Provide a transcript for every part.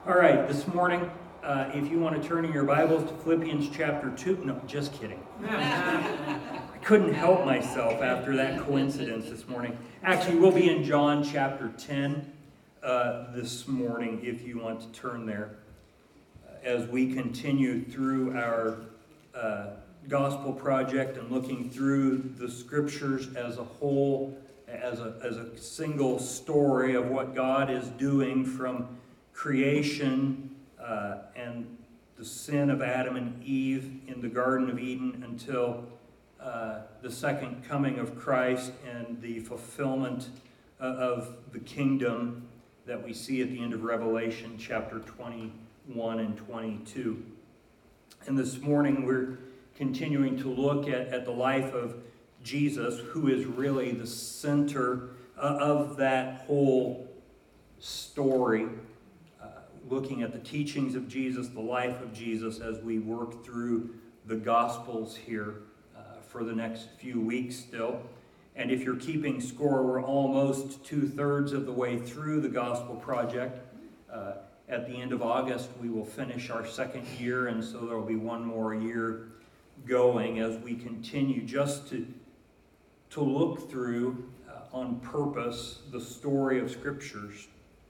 All right, this morning, if you want to turn in your Bibles to Philippians chapter 2, no, just kidding. I couldn't help myself after that coincidence this morning. Actually, we'll be in John chapter 10 this morning, if you want to turn there, as we continue through our gospel project and looking through the scriptures as a whole, as a single story of what God is doing from creation and the sin of Adam and Eve in the Garden of Eden until the second coming of Christ and the fulfillment of the kingdom that we see at the end of Revelation chapter 21 and 22. And this morning we're continuing to look at the life of Jesus, who is really the center of that whole story. Looking at the teachings of Jesus, the life of Jesus, as we work through the Gospels here for the next few weeks still. And if you're keeping score, we're almost 2/3 of the way through the Gospel Project. At the end of August, we will finish our second year, and so there will be one more year going as we continue just to look through on purpose the story of Scriptures.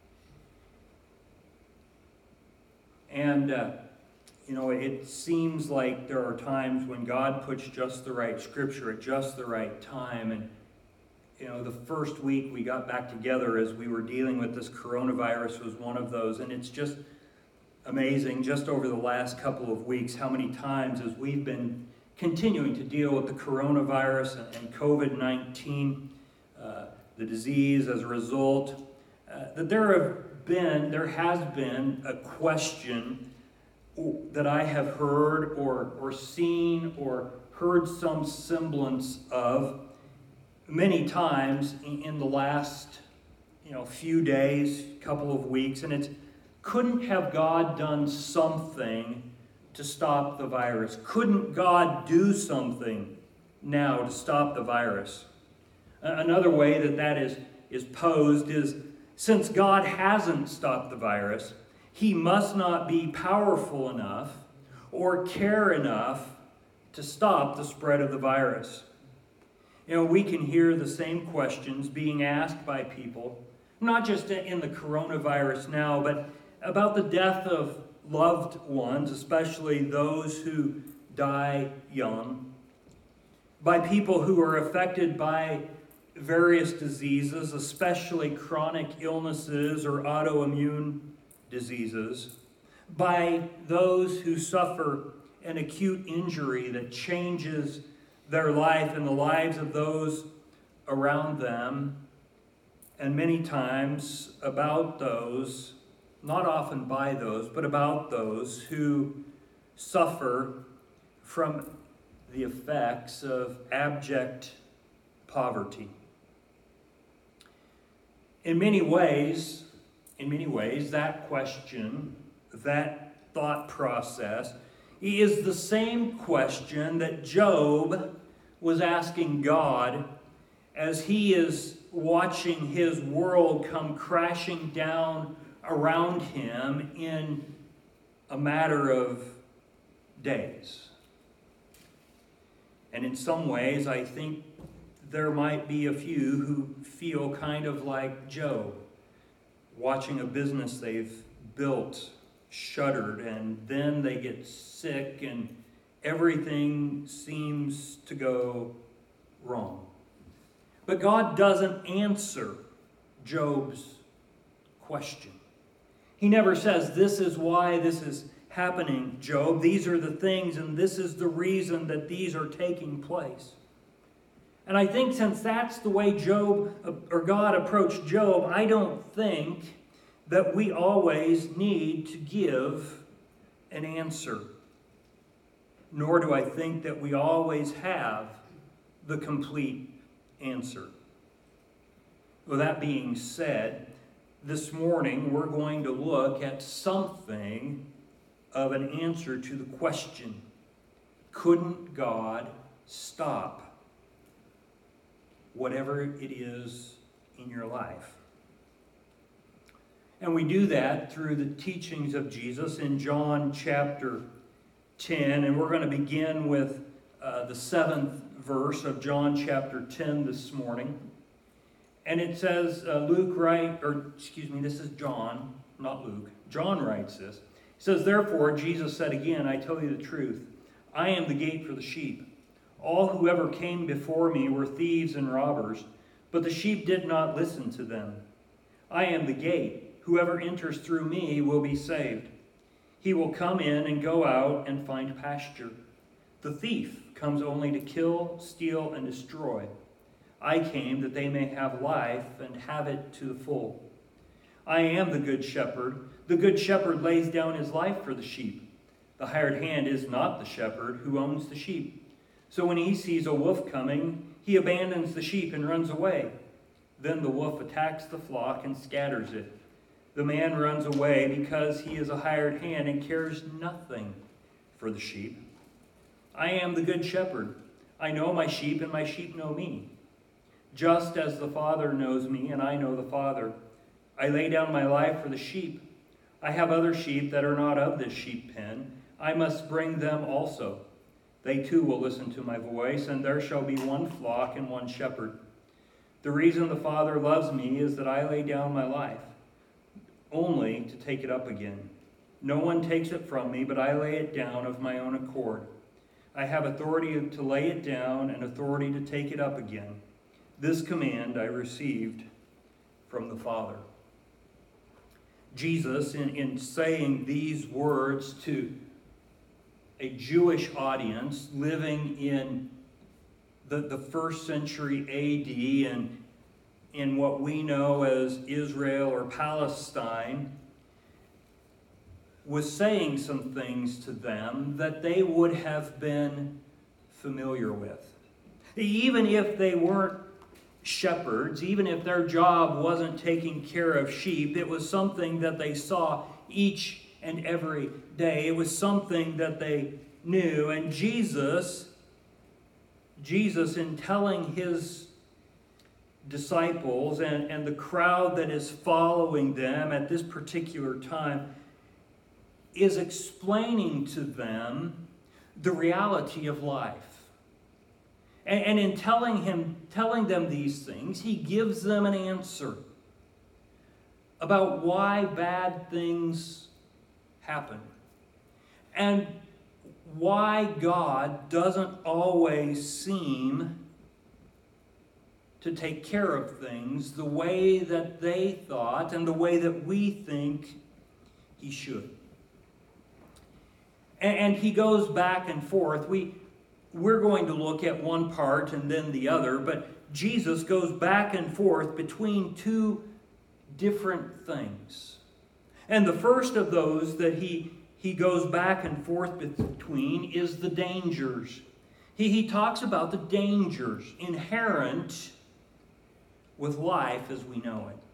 And, it seems like there are times when God puts just the right scripture at just the right time. And, the first week we got back together as we were dealing with this coronavirus was one of those. And it's just amazing, just over the last couple of weeks, how many times as we've been continuing to deal with the coronavirus and COVID-19, the disease as a result, that there has been a question that I have heard or seen or heard some semblance of many times in the last few days, couple of weeks, and it's, couldn't have God done something to stop the virus? Couldn't God do something now to stop the virus? Another way that is posed is, since God hasn't stopped the virus, he must not be powerful enough or care enough to stop the spread of the virus. We can hear the same questions being asked by people, not just in the coronavirus now, but about the death of loved ones, especially those who die young, by people who are affected by various diseases, especially chronic illnesses or autoimmune diseases, by those who suffer an acute injury that changes their life and the lives of those around them, and many times about those, not often by those, but about those who suffer from the effects of abject poverty. In many ways, that question, that thought process, is the same question that Job was asking God as he is watching his world come crashing down around him in a matter of days. And in some ways, I think there might be a few who feel kind of like Job, watching a business they've built shuttered, and then they get sick and everything seems to go wrong. But God doesn't answer Job's question. He never says, "This is why this is happening, Job. These are the things, and this is the reason that these are taking place." And I think since that's the way God approached Job, I don't think that we always need to give an answer. Nor do I think that we always have the complete answer. With that being said, this morning we're going to look at something of an answer to the question, couldn't God stop whatever it is in your life? And we do that through the teachings of Jesus in John chapter 10. And we're going to begin with the 7th verse of John chapter 10 this morning. And it says, this is John, not Luke. John writes this. He says, "Therefore, Jesus said again, I tell you the truth. I am the gate for the sheep. All who ever came before me were thieves and robbers, but the sheep did not listen to them. I am the gate. Whoever enters through me will be saved. He will come in and go out and find pasture. The thief comes only to kill, steal, and destroy. I came that they may have life and have it to the full. I am the good shepherd. The good shepherd lays down his life for the sheep. The hired hand is not the shepherd who owns the sheep. So when he sees a wolf coming, he abandons the sheep and runs away. Then the wolf attacks the flock and scatters it. The man runs away because he is a hired hand and cares nothing for the sheep. I am the good shepherd. I know my sheep, and my sheep know me. Just as the Father knows me, and I know the Father. I lay down my life for the sheep. I have other sheep that are not of this sheep pen. I must bring them also. They too will listen to my voice, and there shall be one flock and one shepherd. The reason the Father loves me is that I lay down my life, only to take it up again. No one takes it from me, but I lay it down of my own accord. I have authority to lay it down and authority to take it up again. This command I received from the Father." Jesus, in saying these words to a Jewish audience living in the first century AD and in what we know as Israel or Palestine, was saying some things to them that they would have been familiar with. Even if they weren't shepherds, even if their job wasn't taking care of sheep, it was something that they saw each and every day. It was something that they knew. And Jesus, in telling his disciples and the crowd that is following them at this particular time, is explaining to them the reality of life. And in telling them these things, he gives them an answer about why bad things happen and why God doesn't always seem to take care of things the way that they thought and the way that we think he should. And he goes back and forth. We're going to look at one part and then the other, but Jesus goes back and forth between two different things. And the first of those that he goes back and forth between is the dangers. He talks about the dangers inherent with life as we know it.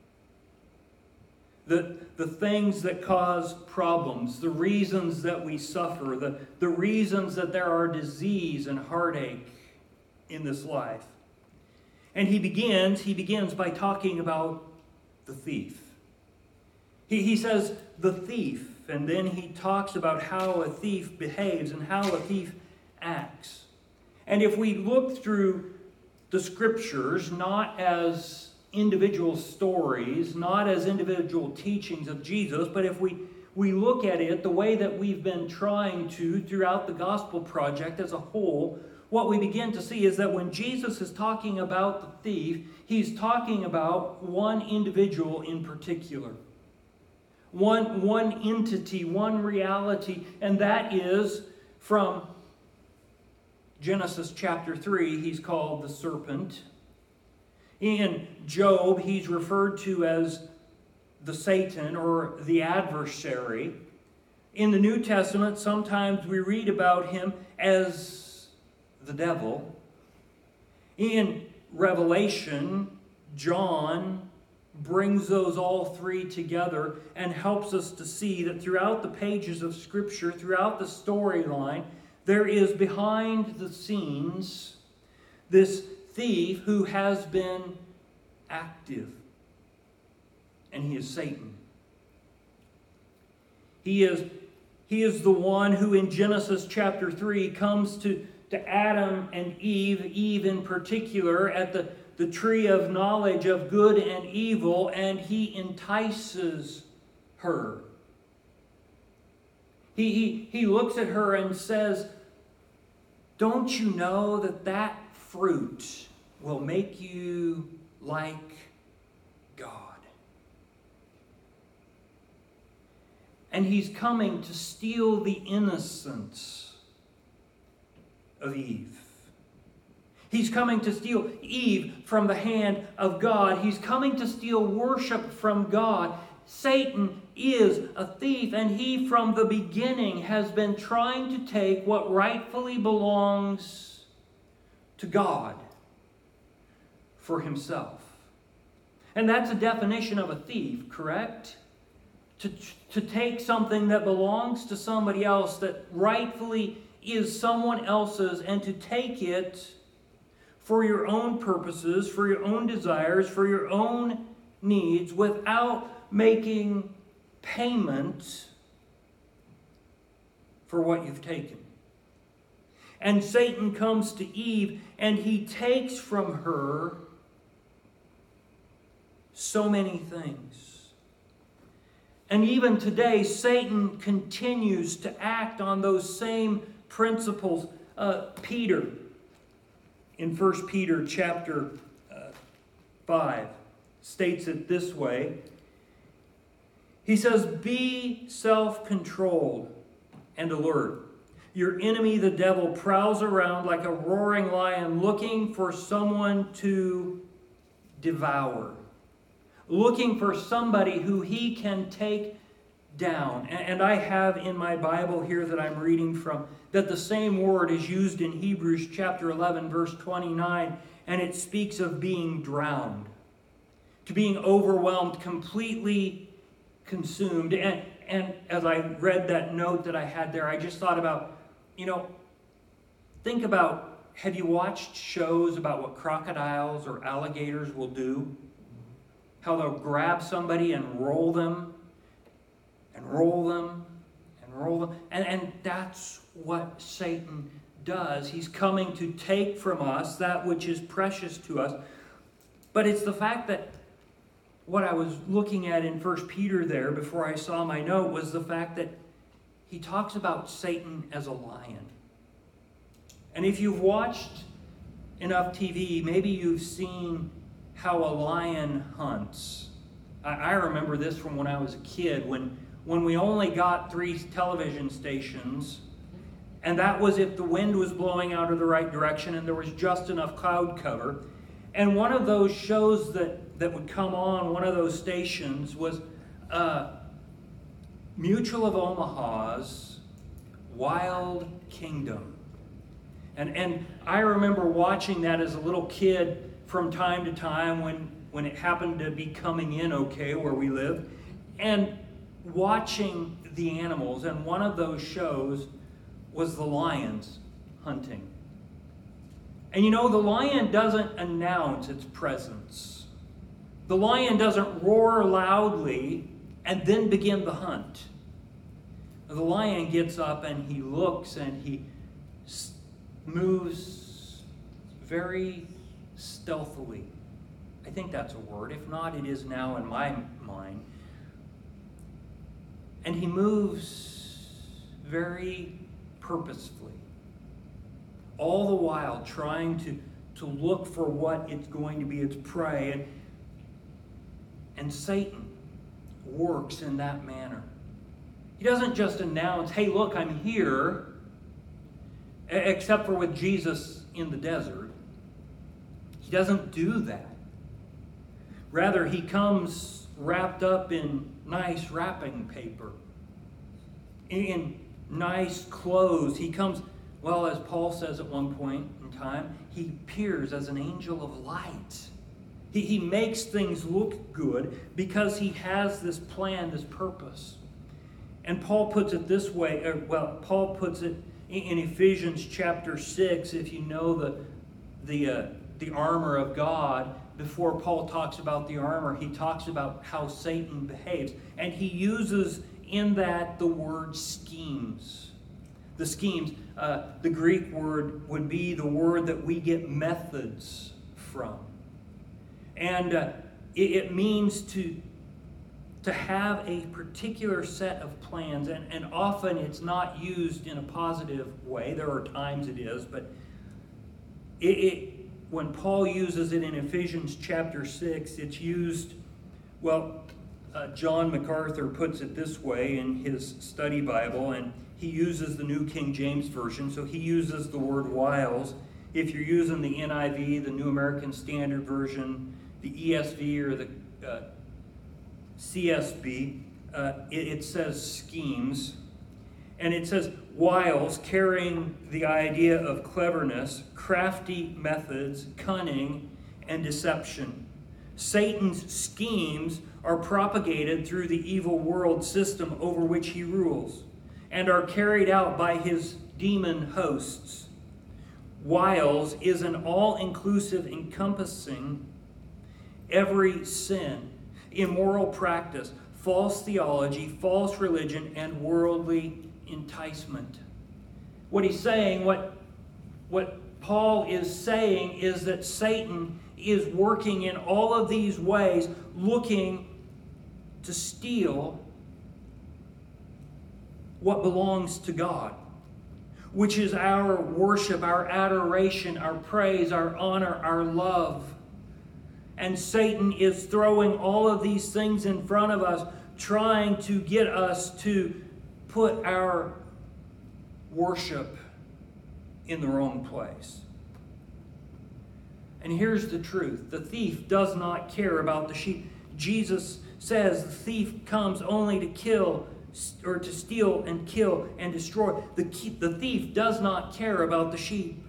The things that cause problems, the reasons that we suffer, the reasons that there are disease and heartache in this life. And he begins by talking about the thief. He says, the thief, and then he talks about how a thief behaves and how a thief acts. And if we look through the scriptures, not as individual stories, not as individual teachings of Jesus, but if we look at it the way that we've been trying to throughout the Gospel Project as a whole, what we begin to see is that when Jesus is talking about the thief, he's talking about one individual in particular. One entity, one reality, and that is from Genesis chapter 3, he's called the serpent. In Job, he's referred to as the Satan or the adversary. In the New Testament, sometimes we read about him as the devil. In Revelation, John brings those all three together and helps us to see that throughout the pages of Scripture, throughout the storyline, there is behind the scenes this thief who has been active. And he is Satan. He is the one who in Genesis chapter 3 comes to Adam and Eve in particular, at the tree of knowledge of good and evil, and he entices her. He looks at her and says, "Don't you know that fruit will make you like God?" And he's coming to steal the innocence of Eve. He's coming to steal Eve from the hand of God. He's coming to steal worship from God. Satan is a thief, and he from the beginning has been trying to take what rightfully belongs to God for himself. And that's a definition of a thief, correct? To take something that belongs to somebody else, that rightfully is someone else's, and to take it for your own purposes, for your own desires, for your own needs, without making payment for what you've taken. And Satan comes to Eve, and he takes from her so many things. And even today, Satan continues to act on those same principles. Peter, in 1 Peter chapter 5, states it this way. He says, "Be self-controlled and alert. Your enemy, the devil, prowls around like a roaring lion looking for someone to devour." Looking for somebody who he can take down. And I have in my Bible here that I'm reading from that the same word is used in Hebrews chapter 11, verse 29, and it speaks of being drowned, to being overwhelmed, completely consumed. And as I read that note that I had there, I just thought about, think about, have you watched shows about what crocodiles or alligators will do? How they'll grab somebody and roll them, and roll them, and roll them. And that's what Satan does. He's coming to take from us that which is precious to us. But it's the fact that what I was looking at in 1 Peter there before I saw my note was the fact that he talks about Satan as a lion. And if you've watched enough TV, maybe you've seen how a lion hunts. I remember this from when I was a kid, when we only got 3 television stations, and that was if the wind was blowing out of the right direction and there was just enough cloud cover. And one of those shows that would come on one of those stations was Mutual of Omaha's Wild Kingdom. And I remember watching that as a little kid from time to time when it happened to be coming in okay where we lived, and watching the animals. And one of those shows was the lions hunting. And the lion doesn't announce its presence. The lion doesn't roar loudly and then begin the hunt. The lion gets up and he looks and he moves very stealthily. I think that's a word. If not, it is now in my mind. And he moves very purposefully, all the while trying to look for what it's going to be its prey. And Satan works in that manner. He doesn't just announce, "Hey, look, I'm here," except for with Jesus in the desert. He doesn't do that. Rather, he comes wrapped up in nice wrapping paper, in nice clothes. He comes, well, as Paul says at one point in time, he appears as an angel of light. He makes things look good because he has this plan, this purpose. And Paul puts it this way, Paul puts it in Ephesians chapter 6, if you know the armor of God. Before Paul talks about the armor, he talks about how Satan behaves. And he uses in that the word schemes. The schemes, the Greek word would be the word that we get methods from. And it means to have a particular set of plans, and often it's not used in a positive way. There are times it is, but when Paul uses it in Ephesians chapter 6, it's used, John MacArthur puts it this way in his study Bible, and he uses the New King James Version, so he uses the word wiles. If you're using the NIV, the New American Standard Version, the ESV, or the CSB, it says schemes. And it says wiles, carrying the idea of cleverness, crafty methods, cunning, and deception. Satan's schemes are propagated through the evil world system over which he rules, and are carried out by his demon hosts. Wiles is an all-inclusive encompassing every sin, immoral practice, false theology, false religion, and worldly enticement. What he's saying, what Paul is saying is that Satan is working in all of these ways, looking to steal what belongs to God, which is our worship, our adoration, our praise, our honor, our love. And Satan is throwing all of these things in front of us, trying to get us to put our worship in the wrong place. And here's the truth. The thief does not care about the sheep. Jesus says the thief comes only to kill, or to steal and kill and destroy. The thief does not care about the sheep.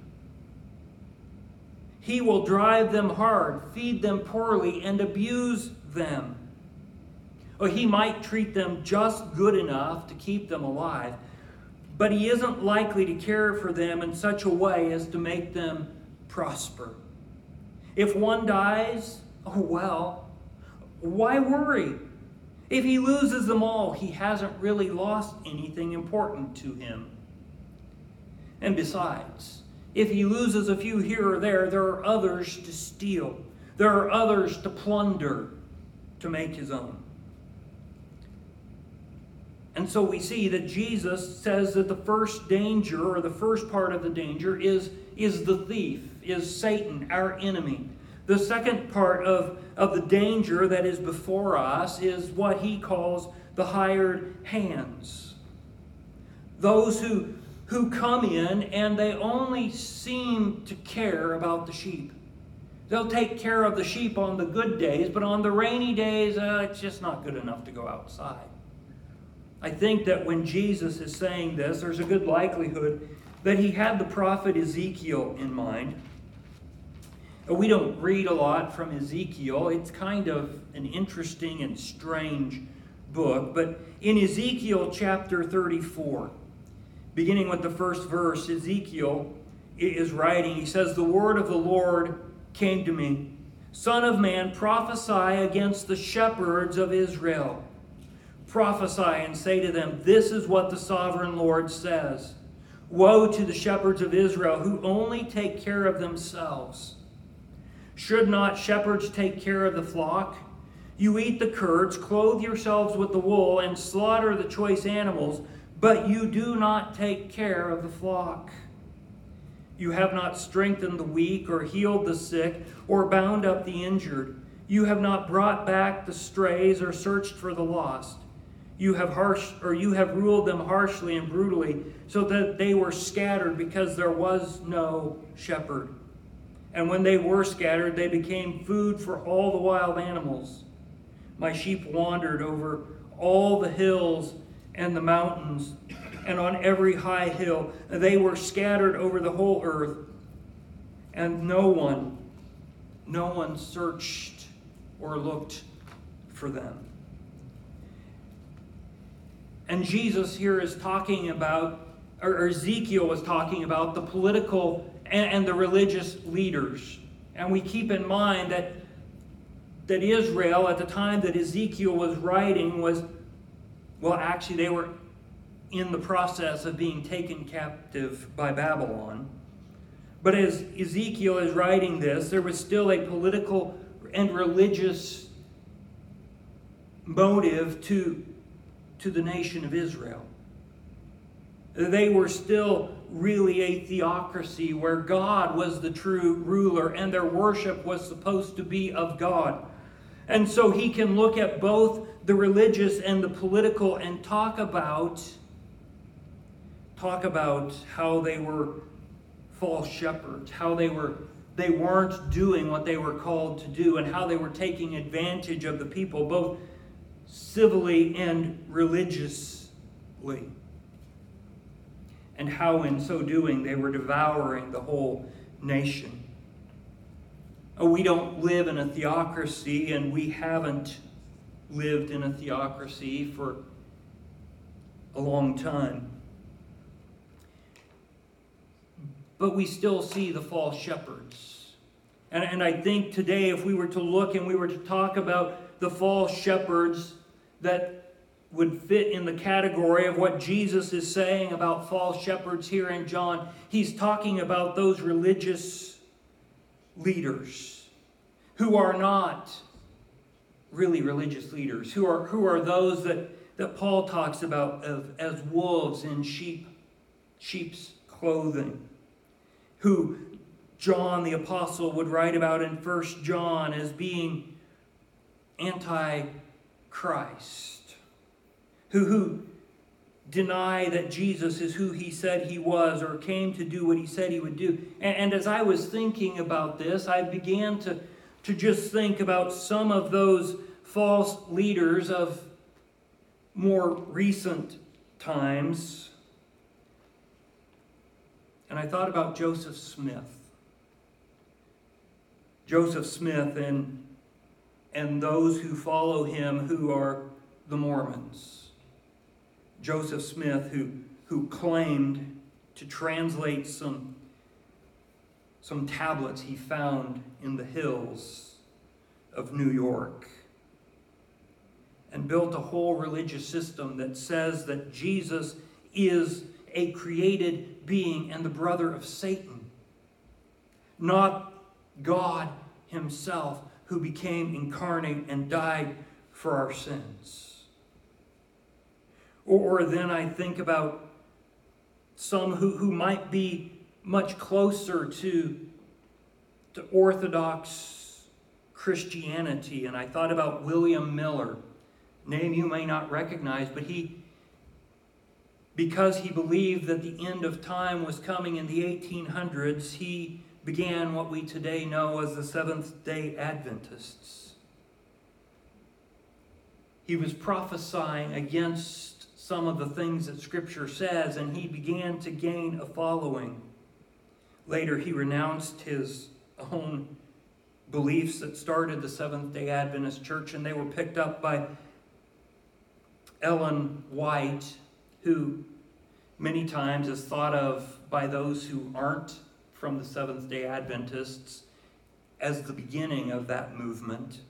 He will drive them hard, feed them poorly, and abuse them. Or he might treat them just good enough to keep them alive, but he isn't likely to care for them in such a way as to make them prosper. If one dies, why worry? If he loses them all, he hasn't really lost anything important to him. And besides, if he loses a few here or there are others to steal. There are others to plunder to make his own. And so we see that Jesus says that the first danger, or the first part of the danger, is the thief, is Satan, our enemy. The second part of the danger that is before us is what he calls the hired hands. Those who come in and they only seem to care about the sheep. They'll take care of the sheep on the good days, but on the rainy days, it's just not good enough to go outside. I think that when Jesus is saying this, there's a good likelihood that he had the prophet Ezekiel in mind. We don't read a lot from Ezekiel. It's kind of an interesting and strange book. But in Ezekiel chapter 34, beginning with the first verse, Ezekiel is writing. He says, "The word of the Lord came to me. Son of man, prophesy against the shepherds of Israel. Prophesy and say to them, this is what the sovereign Lord says. Woe to the shepherds of Israel who only take care of themselves. Should not shepherds take care of the flock? You eat the curds, clothe yourselves with the wool, and slaughter the choice animals, but you do not take care of the flock. You have not strengthened the weak, or healed the sick, or bound up the injured. You have not brought back the strays, or searched for the lost. You have ruled them harshly and brutally, so that they were scattered because there was no shepherd. And when they were scattered, they became food for all the wild animals. My sheep wandered over all the hills and the mountains, and on every high hill. They were scattered over the whole earth, and no one searched or looked for them." And Jesus here is talking about, or Ezekiel was talking about, the political and the religious leaders. And we keep in mind that Israel, at the time that Ezekiel was writing, was Well, actually, they were in the process of being taken captive by Babylon. But as Ezekiel is writing this, there was still a political and religious motive to the nation of Israel. They were still really a theocracy where God was the true ruler and their worship was supposed to be of God. And so he can look at both the religious and the political and talk about how they were false shepherds, how they weren't doing what they were called to do, and how they were taking advantage of the people, both civilly and religiously. And how in so doing they were devouring the whole nation. We don't live in a theocracy, and we haven't lived in a theocracy for a long time. But we still see the false shepherds. And I think today, if we were to look and we were to talk about the false shepherds that would fit in the category of what Jesus is saying about false shepherds here in John, he's talking about those religious leaders who are not really religious leaders, who are those that Paul talks about as wolves in sheep's clothing, who John the Apostle would write about in 1 John as being anti-Christ, who deny that Jesus is who he said he was or came to do what he said he would do. And as I was thinking about this, I began to just think about some of those false leaders of more recent times. And I thought about Joseph Smith. Joseph Smith and those who follow him, who are the Mormons. Joseph Smith, who claimed to translate some tablets he found in the hills of New York, and built a whole religious system that says that Jesus is a created being and the brother of Satan, not God himself, who became incarnate and died for our sins. Or then I think about some who might be much closer to Orthodox Christianity, and I thought about William Miller, name you may not recognize, but because he believed that the end of time was coming in the 1800s, he began what we today know as the Seventh-day Adventists. He was prophesying against some of the things that Scripture says, and he began to gain a following. Later, he renounced his own beliefs that started the Seventh-day Adventist Church, and they were picked up by Ellen White, who many times is thought of by those who aren't from the Seventh-day Adventists as the beginning of that movement.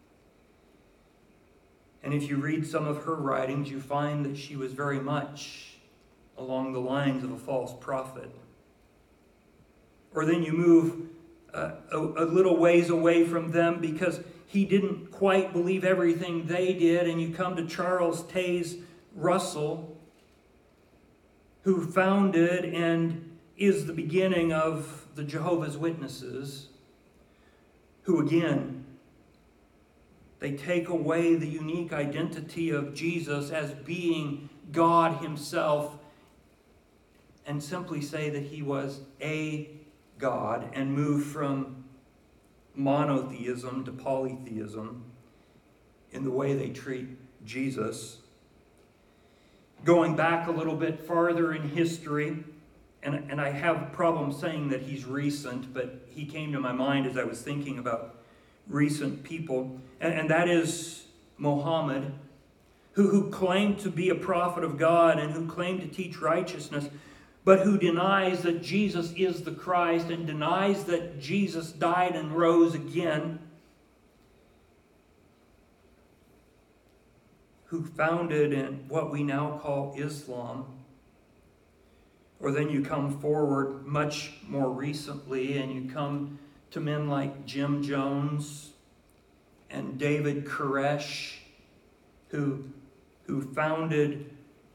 And if you read some of her writings, you find that she was very much along the lines of a false prophet. Or then you move a little ways away from them because he didn't quite believe everything they did, and you come to Charles Taze Russell, who founded and is the beginning of the Jehovah's Witnesses, who again, they take away the unique identity of Jesus as being God himself and simply say that he was a God and move from monotheism to polytheism in the way they treat Jesus. Going back a little bit farther in history, and I have a problem saying that he's recent, but he came to my mind as I was thinking about recent people, and that is Muhammad, who claimed to be a prophet of God and who claimed to teach righteousness, but who denies that Jesus is the Christ and denies that Jesus died and rose again. who founded in what we now call Islam. Or then you come forward much more recently and you come to men like Jim Jones and David Koresh, who founded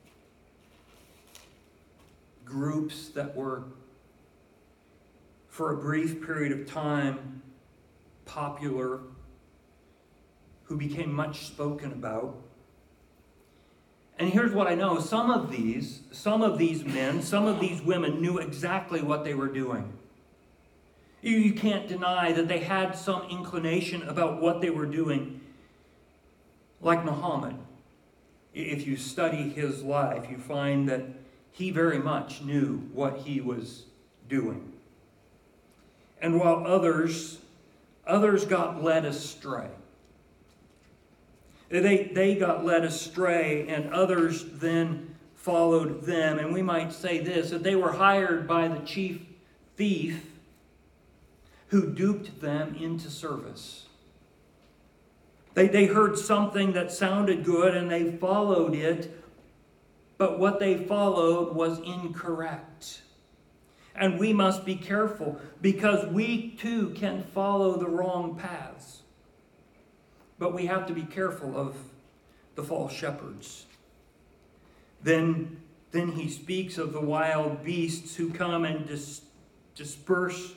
groups that were, for a brief period of time, popular, who became much spoken about. And here's what I know. Some of these men, some of these women knew exactly what they were doing. You can't deny that they had some inclination about what they were doing. Like Muhammad. If you study his life, you find that he very much knew what he was doing. And while others got led astray. They got led astray, and others then followed them. And we might say this, that they were hired by the chief thief who duped them into service. They heard something that sounded good, and they followed it, but what they followed was incorrect. And we must be careful, because we too can follow the wrong paths. But we have to be careful of the false shepherds. Then he speaks of the wild beasts who come and disperse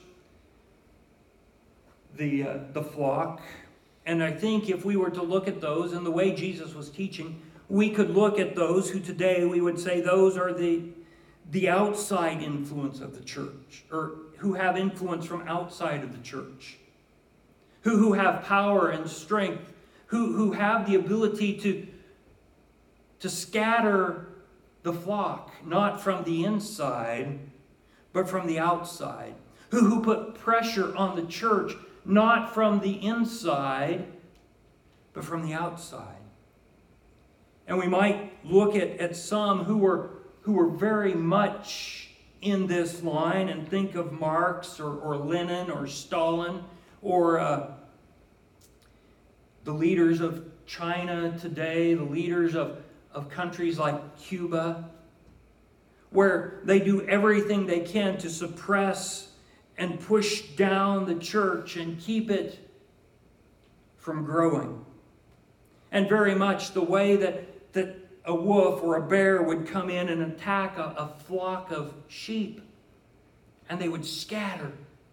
the flock. And I think if we were to look at those in the way Jesus was teaching, we could look at those who today we would say those are the outside influence of the church, or who have influence from outside of the church, who have power and strength, who have the ability to scatter the flock, not from the inside, but from the outside, who put pressure on the church, not from the inside, but from the outside. And we might look at some who were very much in this line and think of Marx or Lenin or Stalin or the leaders of China today, the leaders of countries like Cuba, where they do everything they can to suppress and push down the church and keep it from growing. And very much the way that a wolf or a bear would come in and attack a flock of sheep, and they would scatter.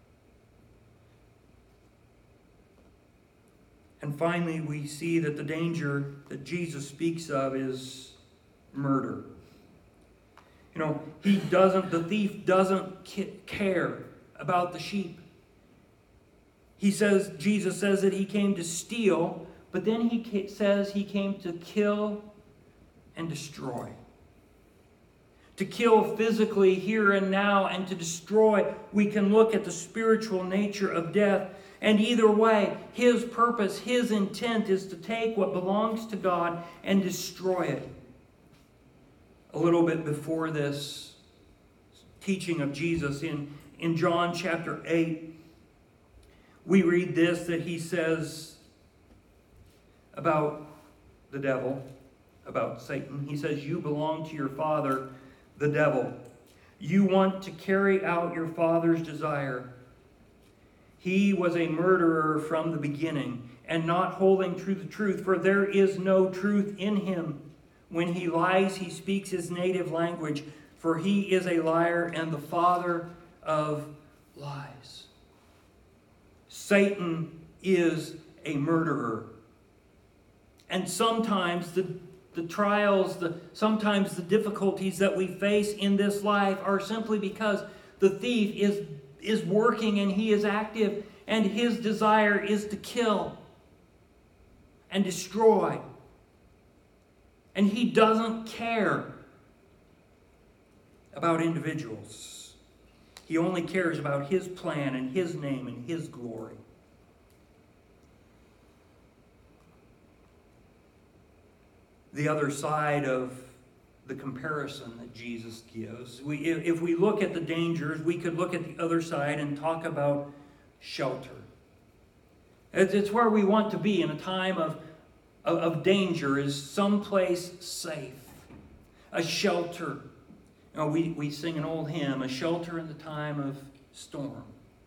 And finally, we see that the danger that Jesus speaks of is murder. The thief doesn't care about the sheep. Jesus says that he came to steal, but then he says he came to kill and destroy. To kill physically here and now, and to destroy, we can look at the spiritual nature of death. And either way, his purpose, his intent is to take what belongs to God and destroy it. A little bit before this teaching of Jesus in John chapter 8, we read this, that he says about the devil, about Satan. He says, "You belong to your father, the devil. You want to carry out your father's desire. He was a murderer from the beginning, and not holding to the truth, for there is no truth in him. When he lies, he speaks his native language, for he is a liar and the father of lies." Satan is a murderer. And sometimes the trials, sometimes the difficulties that we face in this life are simply because the thief is working and he is active, and his desire is to kill and destroy. And he doesn't care about individuals. He only cares about his plan and his name and his glory. The other side of the comparison that Jesus gives, if we look at the dangers, we could look at the other side and talk about shelter. It's where we want to be in a time of danger is someplace safe, a shelter. You know, we sing an old hymn, a shelter in the time of storm.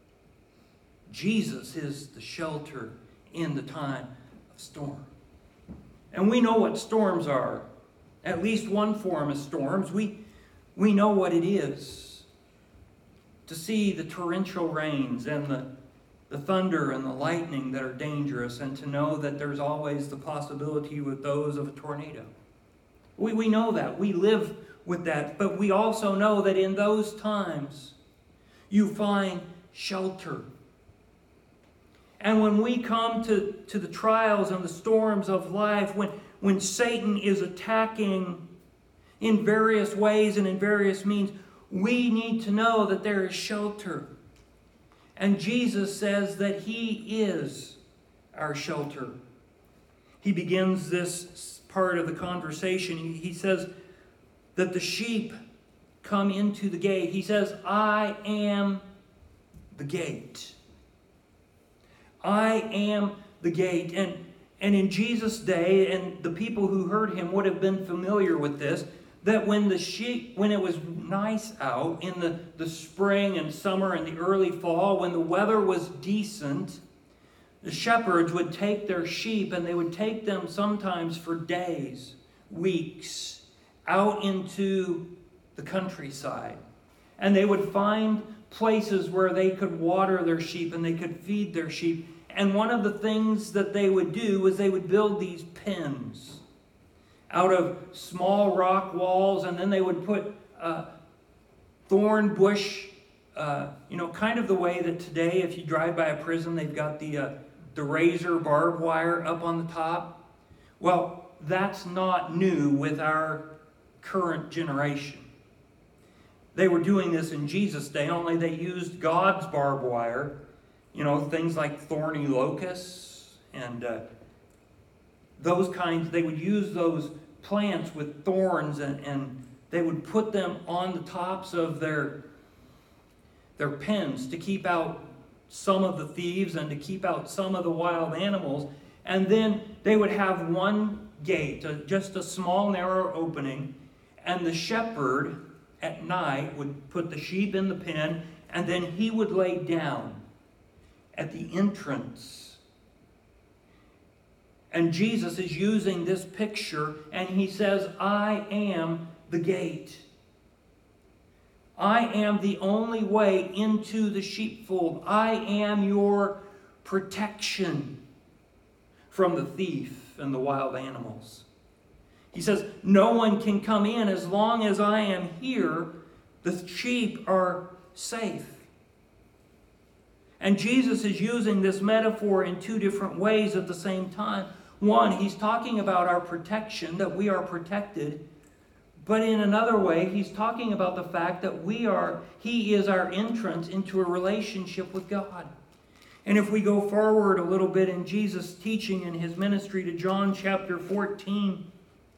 Jesus is the shelter in the time of storm. And we know what storms are. At least one form of storms. We know what it is to see the torrential rains and the thunder and the lightning that are dangerous, and to know that there's always the possibility with those of a tornado. We know that. We live with that. But we also know that in those times, you find shelter. And when we come to the trials and the storms of life, when Satan is attacking in various ways and in various means, we need to know that there is shelter. And Jesus says that He is our shelter. He begins this part of the conversation. He says that the sheep come into the gate. He says, I am the gate. I am the gate. And in Jesus' day, and the people who heard Him would have been familiar with this, that when it was nice out in the spring and summer and the early fall, when the weather was decent, the shepherds would take their sheep, and they would take them sometimes for days, weeks, out into the countryside. And they would find places where they could water their sheep and they could feed their sheep. And one of the things that they would do was they would build these pens out of small rock walls, and then they would put thorn bush, kind of the way that today, if you drive by a prison, they've got the razor barbed wire up on the top. Well, that's not new with our current generation. They were doing this in Jesus' day, only they used God's barbed wire. Things like thorny locusts and those kinds. They would use those plants with thorns, and they would put them on the tops of their pens to keep out some of the thieves and to keep out some of the wild animals. And then they would have one gate, just a small narrow opening, and the shepherd at night would put the sheep in the pen, and then he would lay down at the entrance. And Jesus is using this picture, and He says, I am the gate. I am the only way into the sheepfold. I am your protection from the thief and the wild animals. He says, no one can come in as long as I am here. The sheep are safe. And Jesus is using this metaphor in two different ways at the same time. One, He's talking about our protection, that we are protected. But in another way, He's talking about the fact that He is our entrance into a relationship with God. And if we go forward a little bit in Jesus' teaching and His ministry to John chapter 14,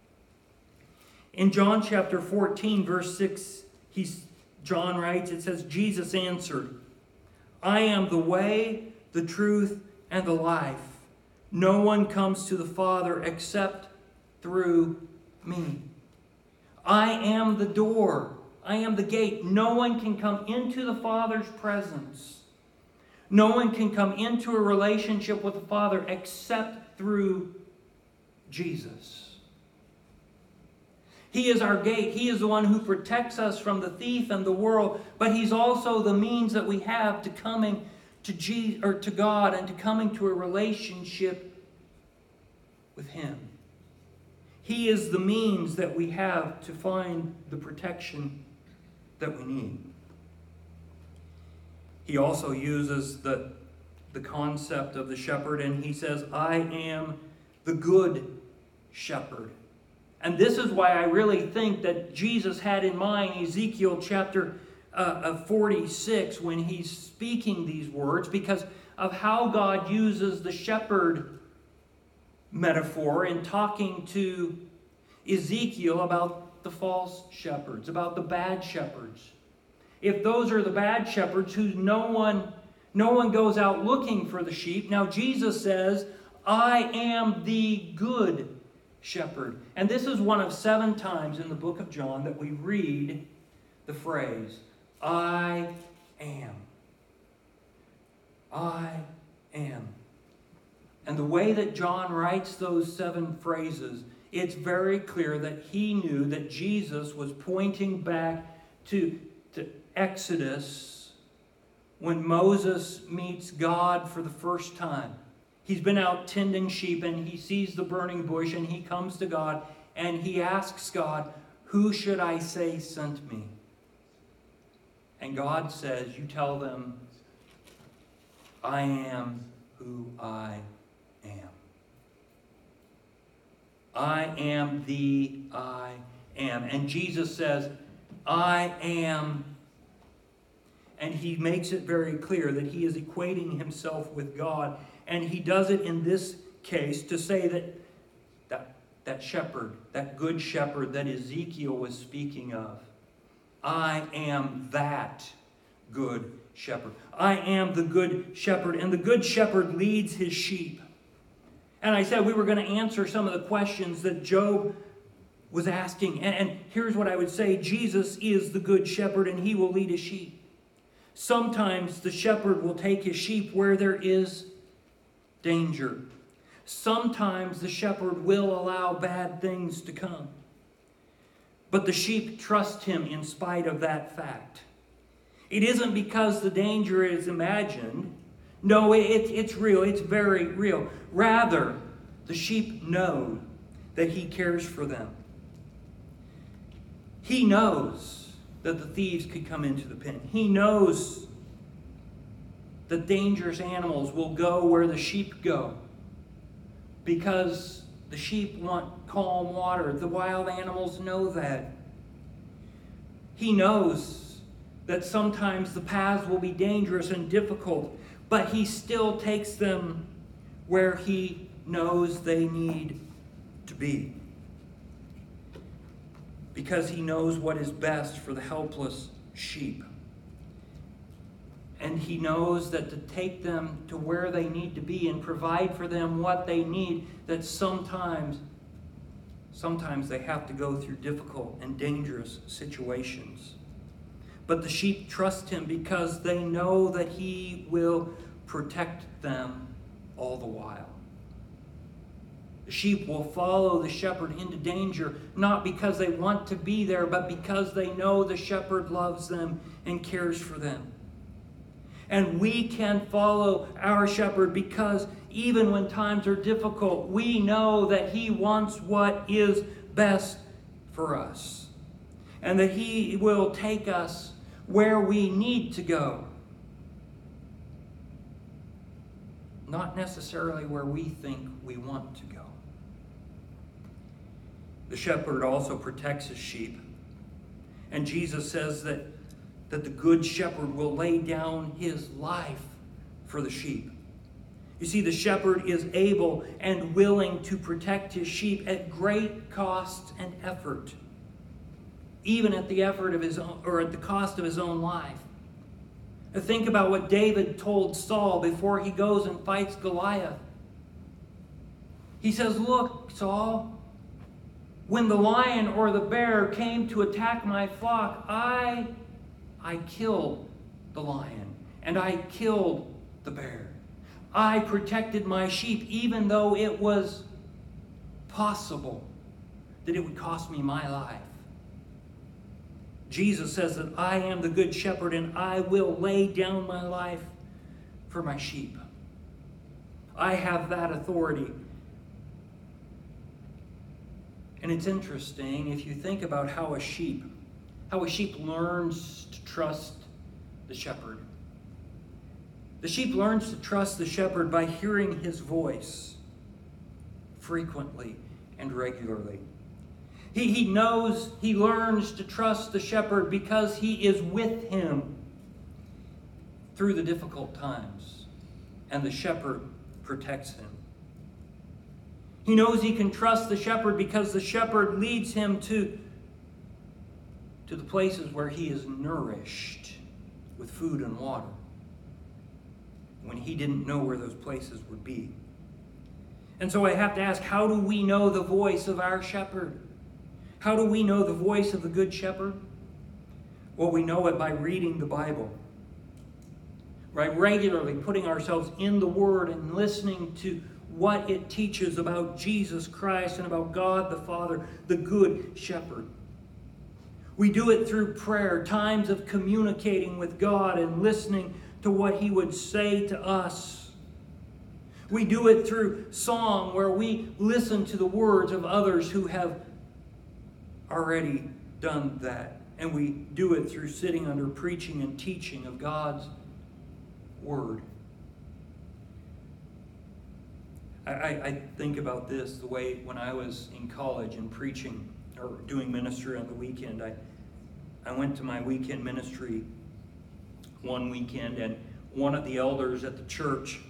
in John chapter 14, verse 6, John writes, it says, Jesus answered, I am the way, the truth, and the life. No one comes to the Father except through me. I am the door. I am the gate. No one can come into the Father's presence. No one can come into a relationship with the Father except through Jesus. He is our gate. He is the one who protects us from the thief and the world, but He's also the means that we have to coming to God and to coming to a relationship with Him. He is the means that we have to find the protection that we need. He also uses the concept of the shepherd, and He says, I am the good shepherd. And this is why I really think that Jesus had in mind Ezekiel chapter 46 when He's speaking these words, because of how God uses the shepherd metaphor in talking to Ezekiel about the false shepherds, about the bad shepherds. If those are the bad shepherds who no one goes out looking for the sheep. Now Jesus says, I am the good shepherd. And this is one of 7 times in the book of John that we read the phrase, I am. I am. And the way that John writes those 7 phrases, it's very clear that he knew that Jesus was pointing back to Exodus when Moses meets God for the first time. He's been out tending sheep and he sees the burning bush and he comes to God and he asks God, who should I say sent me? And God says, you tell them, I am who I am. I am the I am. And Jesus says, I am. And he makes it very clear that he is equating himself with God. And he does it in this case to say that shepherd, that good shepherd that Ezekiel was speaking of. I am that good shepherd. I am the good shepherd. And the good shepherd leads his sheep. And I said we were going to answer some of the questions that Job was asking. And here's what I would say. Jesus is the good shepherd and he will lead his sheep. Sometimes the shepherd will take his sheep where there is danger. Sometimes the shepherd will allow bad things to come. But the sheep trust him in spite of that fact. It isn't because the danger is imagined. No, it's real. It's very real. Rather, the sheep know that he cares for them. He knows that the thieves could come into the pen. He knows that dangerous animals will go where the sheep go because the sheep want calm water. The wild animals know that. He knows that sometimes the paths will be dangerous and difficult, but he still takes them where he knows they need to be. Because he knows what is best for the helpless sheep. And he knows that to take them to where they need to be and provide for them what they need, that sometimes they have to go through difficult and dangerous situations. But the sheep trust him because they know that he will protect them all the while. The sheep will follow the shepherd into danger, not because they want to be there, but because they know the shepherd loves them and cares for them. And we can follow our shepherd because even when times are difficult, we know that he wants what is best for us. And that he will take us where we need to go. Not necessarily where we think we want to go. The shepherd also protects his sheep. And Jesus says that the good shepherd will lay down his life for the sheep. You see, the shepherd is able and willing to protect his sheep at great cost and effort, even at the effort of his own, or at the cost of his own life. Now think about what David told Saul before he goes and fights Goliath. He says, "Look, Saul, when the lion or the bear came to attack my flock, I killed the lion and I killed the bear. I protected my sheep even though it was possible that it would cost me my life." Jesus says that I am the good shepherd and I will lay down my life for my sheep. I have that authority. And it's interesting if you think about how a sheep learns to trust the shepherd. The sheep learns to trust the shepherd by hearing his voice frequently and regularly. He learns to trust the shepherd because he is with him through the difficult times, and the shepherd protects him. He knows he can trust the shepherd because the shepherd leads him to the places where he is nourished with food and water when he didn't know where those places would be. And so I have to ask, how do we know the voice of our shepherd? How do we know the voice of the Good Shepherd? Well, we know it by reading the Bible. Right? Regularly putting ourselves in the Word and listening to what it teaches about Jesus Christ and about God the Father, the Good Shepherd. We do it through prayer, times of communicating with God and listening to what He would say to us. We do it through song, where we listen to the words of others who have already done that. And we do it through sitting under preaching and teaching of God's Word. I think about this the way when I was in college and preaching or doing ministry on the weekend. I went to my weekend ministry one weekend, and one of the elders at the church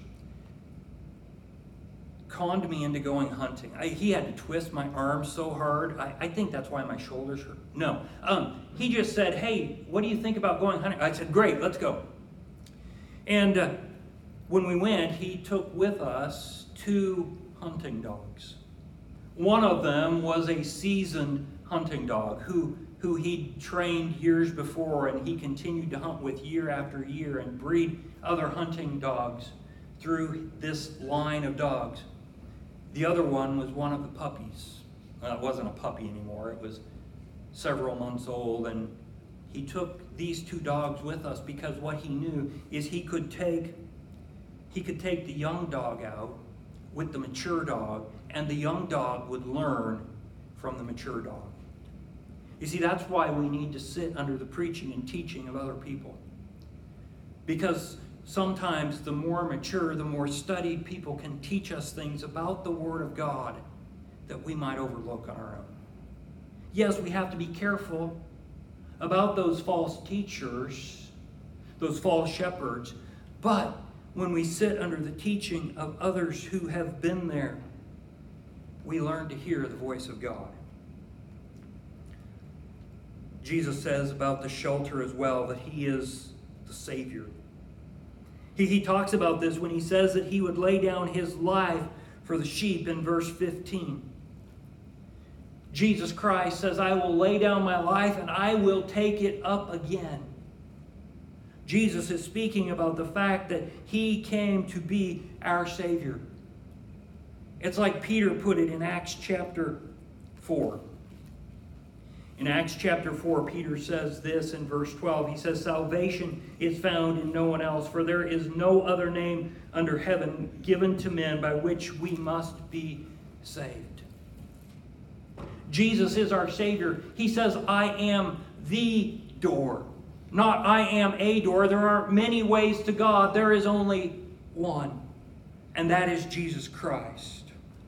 conned me into going hunting. He had to twist my arm so hard. I think that's why my shoulders hurt. No. He just said, "Hey, what do you think about going hunting?" I said, "Great, let's go." And when we went, he took with us 2 hunting dogs. One of them was a seasoned hunting dog who he'd trained years before, and he continued to hunt with year after year and breed other hunting dogs through this line of dogs. The other one was one of the puppies. It wasn't a puppy anymore. It was several months old, and he took these 2 dogs with us because what he knew is he could take the young dog out with the mature dog, and the young dog would learn from the mature dog. You see, that's why we need to sit under the preaching and teaching of other people. Because sometimes the more mature, the more studied people can teach us things about the Word of God that we might overlook on our own. Yes, we have to be careful about those false teachers, those false shepherds, but when we sit under the teaching of others who have been there, we learn to hear the voice of God. Jesus says about the shelter as well that He is the Savior. He talks about this when He says that He would lay down His life for the sheep in verse 15. Jesus Christ says, "I will lay down my life and I will take it up again." Jesus is speaking about the fact that He came to be our Savior. It's like Peter put it in Acts chapter 4. In Acts chapter 4, Peter says this in verse 12. He says, "Salvation is found in no one else, for there is no other name under heaven given to men by which we must be saved." Jesus is our Savior. He says, "I am the door." Not "I am a door." There aren't many ways to God. There is only one, and that is Jesus Christ.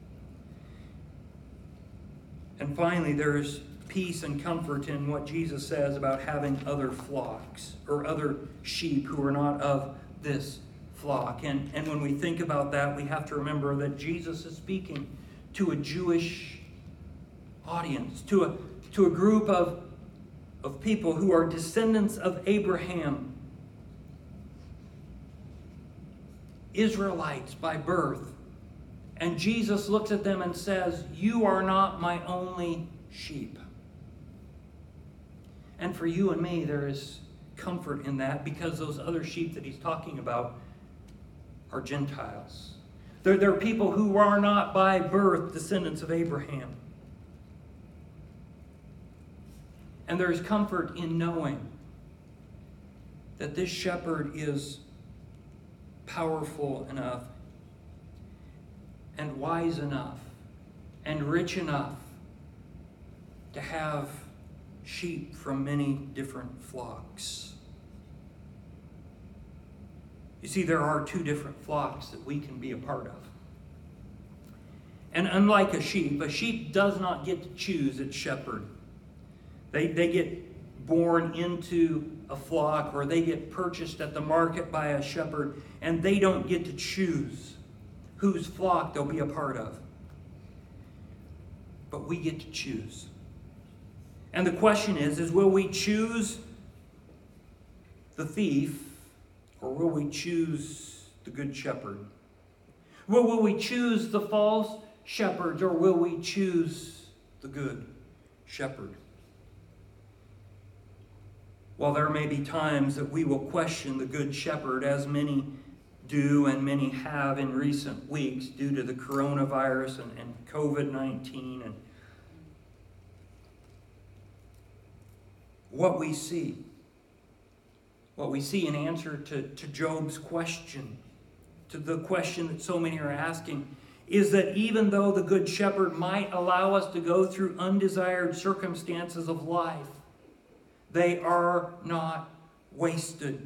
And finally, there is peace and comfort in what Jesus says about having other flocks or other sheep who are not of this flock. And when we think about that, we have to remember that Jesus is speaking to a Jewish audience, to a group of people who are descendants of Abraham, Israelites by birth. And Jesus looks at them and says, "You are not my only sheep." And for you and me, there is comfort in that, because those other sheep that He's talking about are Gentiles. They're people who are not by birth descendants of Abraham. And there's comfort in knowing that this shepherd is powerful enough and wise enough and rich enough to have sheep from many different flocks. You see, there are 2 different flocks that we can be a part of. And unlike a sheep does not get to choose its shepherd. They get born into a flock, or they get purchased at the market by a shepherd, and they don't get to choose whose flock they'll be a part of. But we get to choose. And the question is will we choose the thief, or will we choose the good shepherd? Will we choose the false shepherds, or will we choose the good shepherd? While there may be times that we will question the good shepherd, as many do and many have in recent weeks due to the coronavirus and COVID-19, and what we see in answer to Job's question, to the question that so many are asking, is that even though the Good Shepherd might allow us to go through undesired circumstances of life, they are not wasted.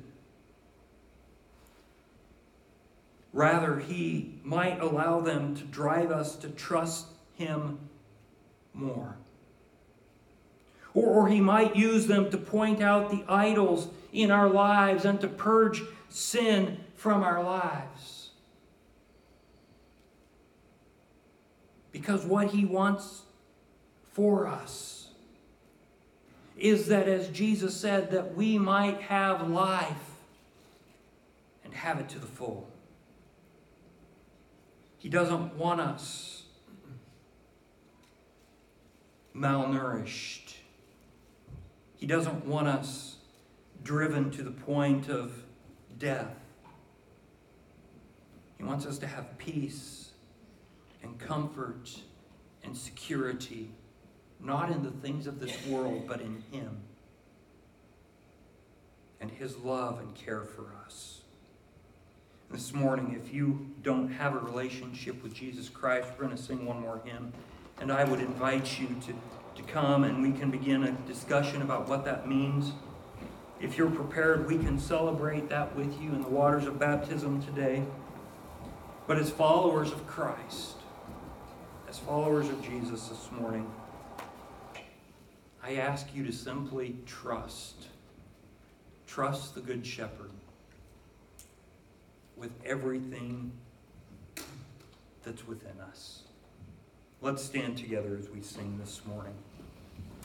Rather, He might allow them to drive us to trust Him more. Or He might use them to point out the idols in our lives and to purge sin from our lives. Because what He wants for us is that, as Jesus said, that we might have life and have it to the full. He doesn't want us malnourished. He doesn't want us driven to the point of death. He wants us to have peace and comfort and security, not in the things of this world, but in Him and His love and care for us. This morning, if you don't have a relationship with Jesus Christ, we're going to sing one more hymn, and I would invite you to come and we can begin a discussion about what that means. If you're prepared, we can celebrate that with you in the waters of baptism today. But as followers of Christ, as followers of Jesus this morning, I ask you to simply trust. Trust the Good Shepherd with everything that's within us. Let's stand together as we sing this morning.